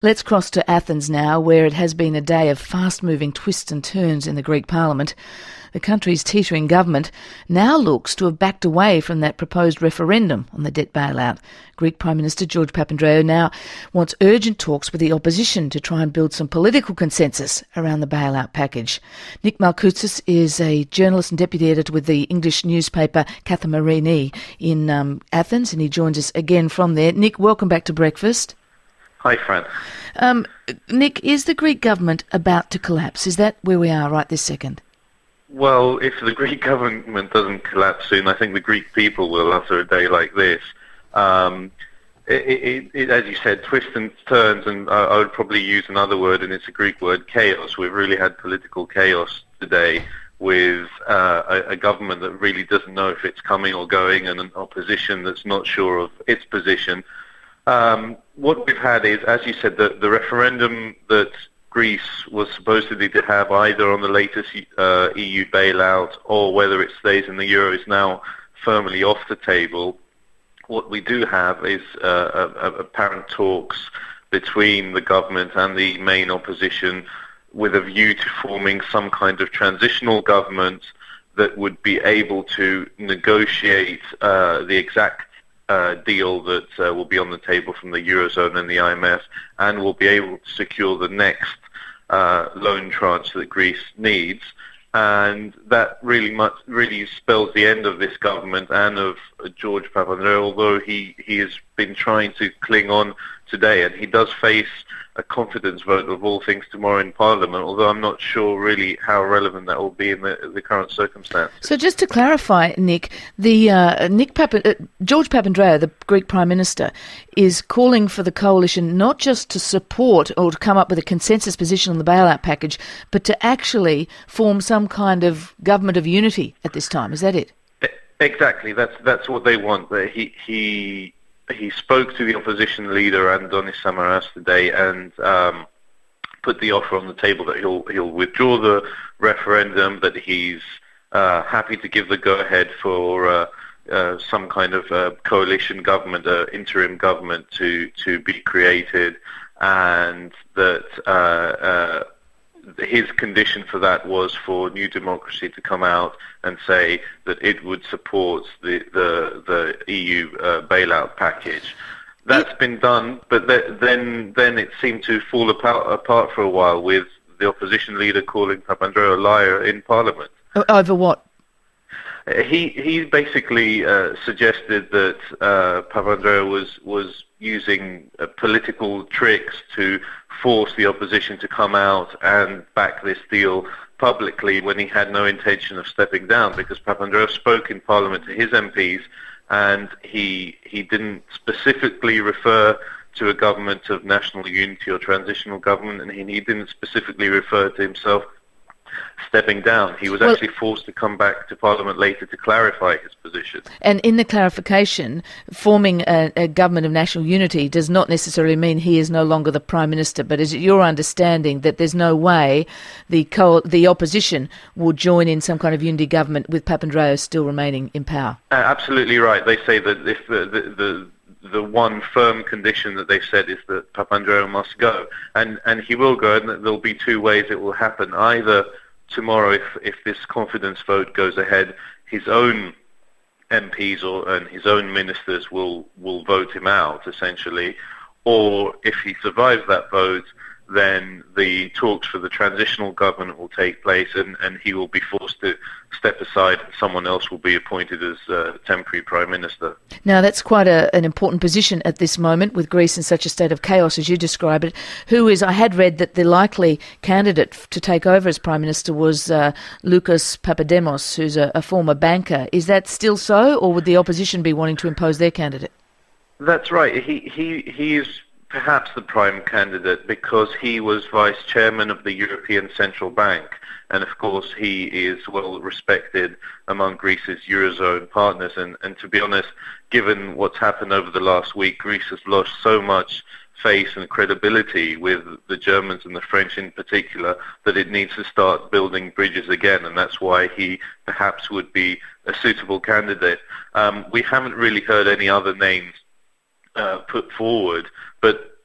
Let's cross to Athens now, where it has been a day of fast-moving twists and turns in the Greek parliament. The country's teetering government now looks to have backed away from that proposed referendum on the debt bailout. Greek Prime Minister George Papandreou now wants urgent talks with the opposition to try and build some political consensus around the bailout package. Nick Malkoutsis is a journalist and deputy editor with the English newspaper Kathimerini in Athens, and he joins us again from there. Nick, welcome back to Breakfast. Hi, Fran. Nick, is the Greek government about to collapse? Is that where we are right this second? Well, if the Greek government doesn't collapse soon, I think the Greek people will after a day like this. As you said, twists and turns, and I would probably use another word, and it's a Greek word, chaos. We've really had political chaos today with a government that really doesn't know if it's coming or going, and an opposition that's not sure of its position. What we've had is, as you said, the referendum that Greece was supposedly to have either on the latest EU bailout or whether it stays in the euro is now firmly off the table. What we do have is apparent talks between the government and the main opposition with a view to forming some kind of transitional government that would be able to negotiate the exact deal that will be on the table from the Eurozone and the IMF, and will be able to secure the next loan tranche that Greece needs. And that really spells the end of this government and of George Papandreou, although he has been trying to cling on today, and he does face a confidence vote of all things tomorrow in Parliament, although I'm not sure really how relevant that will be in the current circumstances. So just to clarify, Nick, George Papandreou, the Greek Prime Minister, is calling for the coalition not just to support or to come up with a consensus position on the bailout package, but to actually form some kind of government of unity at this time. Is that it? Exactly. That's what they want. He spoke to the opposition leader, Antonis Samaras, today, and put the offer on the table that he'll withdraw the referendum, that he's happy to give the go-ahead for some kind of coalition government, interim government to be created, and that his condition for that was for New Democracy to come out and say that it would support the EU bailout package. That's been done, but then it seemed to fall apart for a while, with the opposition leader calling Papandreou a liar in Parliament. Over what? He basically suggested that Papandreou was using political tricks to force the opposition to come out and back this deal publicly when he had no intention of stepping down, because Papandreou spoke in Parliament to his MPs, and he didn't specifically refer to a government of national unity or transitional government, and he didn't specifically refer to himself stepping down. He was actually forced to come back to Parliament later to clarify his position. And in the clarification, forming a government of national unity does not necessarily mean he is no longer the Prime Minister, but is it your understanding that there's no way the opposition will join in some kind of unity government with Papandreou still remaining in power? Absolutely right. They say that if the one firm condition that they've said is that Papandreou must go, and he will go, and there'll be two ways it will happen. Either tomorrow, if this confidence vote goes ahead, his own MPs and his own ministers will vote him out, essentially, or if he survives that vote, then the talks for the transitional government will take place, and he will be forced to step aside, and someone else will be appointed as temporary Prime Minister. Now, that's quite an important position at this moment, with Greece in such a state of chaos, as you describe it. I had read that the likely candidate to take over as Prime Minister was Lucas Papademos, who's a former banker. Is that still so, or would the opposition be wanting to impose their candidate? That's right. He is perhaps the prime candidate because he was vice chairman of the European Central Bank, and of course he is well respected among Greece's Eurozone partners, and to be honest, given what's happened over the last week, Greece has lost so much face and credibility with the Germans and the French in particular that it needs to start building bridges again, and that's why he perhaps would be a suitable candidate. We haven't really heard any other names put forward, but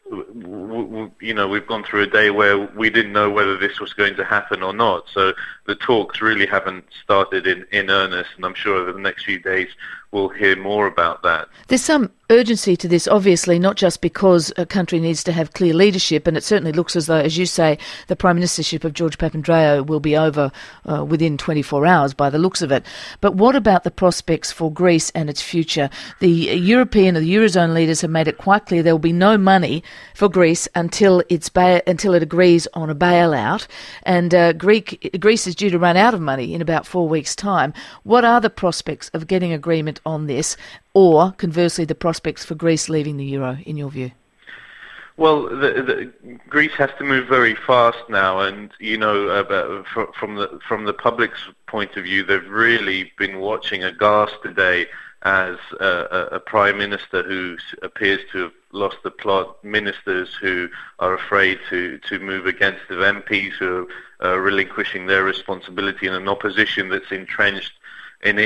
we've gone through a day where we didn't know whether this was going to happen or not. So the talks really haven't started in earnest, and I'm sure over the next few days we'll hear more about that. There's some urgency to this, obviously, not just because a country needs to have clear leadership, and it certainly looks as though, as you say, the Prime Ministership of George Papandreou will be over within 24 hours by the looks of it. But what about the prospects for Greece and its future? The European or the Eurozone leaders have made it quite clear there will be no money for Greece until it agrees on a bailout, and Greece is due to run out of money in about 4 weeks' time. What are the prospects of getting agreement on this, or conversely the prospects for Greece leaving the euro, in your view? Well, Greece has to move very fast now, and from the public's point of view, they've really been watching aghast today as a prime minister who appears to have lost the plot, ministers who are afraid to move against the MPs who are relinquishing their responsibility, in an opposition that's entrenched in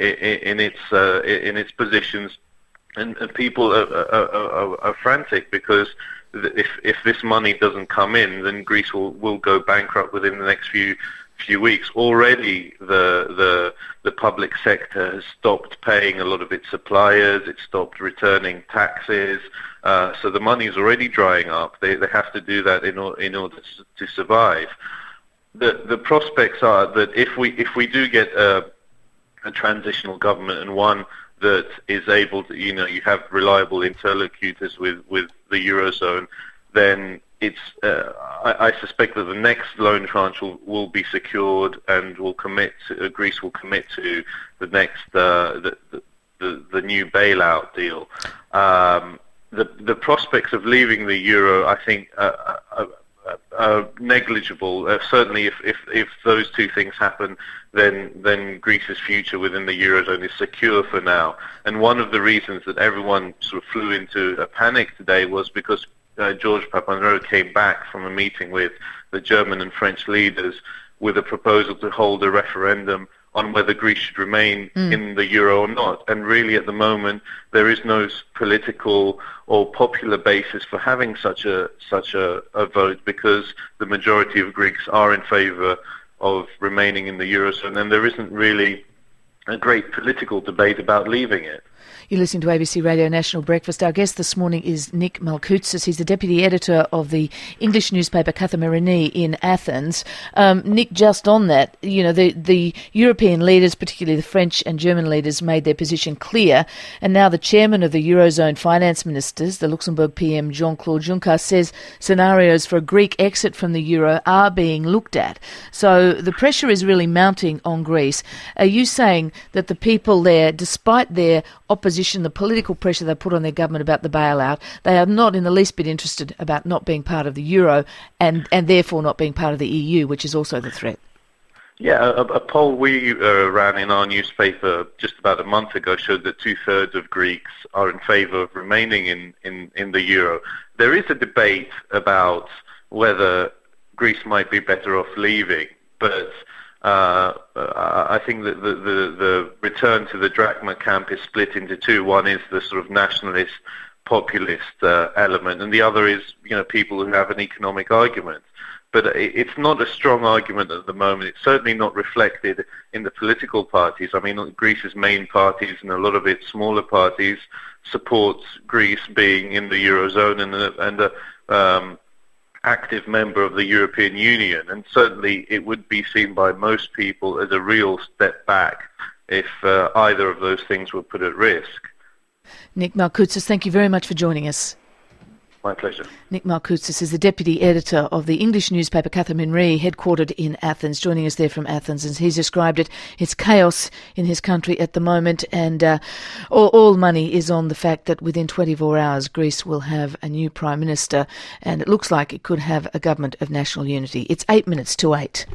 its positions, and people are frantic because if this money doesn't come in, then Greece will go bankrupt within the next few weeks. Already the public sector has stopped paying a lot of its suppliers. It's stopped returning taxes. So the money is already drying up. They have to do that in order to survive. The prospects are that if we do get a transitional government, and one that is able to, you have reliable interlocutors with the Eurozone, then it's I suspect that the next loan tranche will be secured, and Greece will commit to the next the new bailout deal. The prospects of leaving the euro, I think, are negligible. Certainly, if those two things happen, then Greece's future within the Eurozone is secure for now. And one of the reasons that everyone sort of flew into a panic today was because George Papandreou came back from a meeting with the German and French leaders with a proposal to hold a referendum on whether Greece should remain in the euro or not. And really, at the moment, there is no political or popular basis for having such a vote, because the majority of Greeks are in favour of remaining in the Eurozone, and there isn't really a great political debate about leaving it. You're listening to ABC Radio National Breakfast. Our guest this morning is Nick Malkoutsis. He's the deputy editor of the English newspaper Kathimerini in Athens. Nick, just on that, the European leaders, particularly the French and German leaders, made their position clear, and now the chairman of the Eurozone finance ministers, the Luxembourg PM Jean-Claude Juncker, says scenarios for a Greek exit from the euro are being looked at. So the pressure is really mounting on Greece. Are you saying that the people there, despite their opposition, the political pressure they put on their government about the bailout, they are not in the least bit interested about not being part of the euro and therefore not being part of the EU, which is also the threat? Yeah, a poll we ran in our newspaper just about a month ago showed that 2/3 of Greeks are in favour of remaining in the euro. There is a debate about whether Greece might be better off leaving, but I think that the return to the drachma camp is split into two. One is the sort of nationalist, populist element, and the other is people who have an economic argument. But it's not a strong argument at the moment. It's certainly not reflected in the political parties. I mean, Greece's main parties and a lot of its smaller parties supports Greece being in the Eurozone and a active member of the European Union, and certainly it would be seen by most people as a real step back if either of those things were put at risk. Nick Malkoutsis, thank you very much for joining us. My pleasure. Nick Malkoutsis is the deputy editor of the English newspaper Kathimerini, headquartered in Athens, joining us there from Athens. As he's described it, it's chaos in his country at the moment, and all money is on the fact that within 24 hours Greece will have a new prime minister, and it looks like it could have a government of national unity. It's 8 minutes to 8.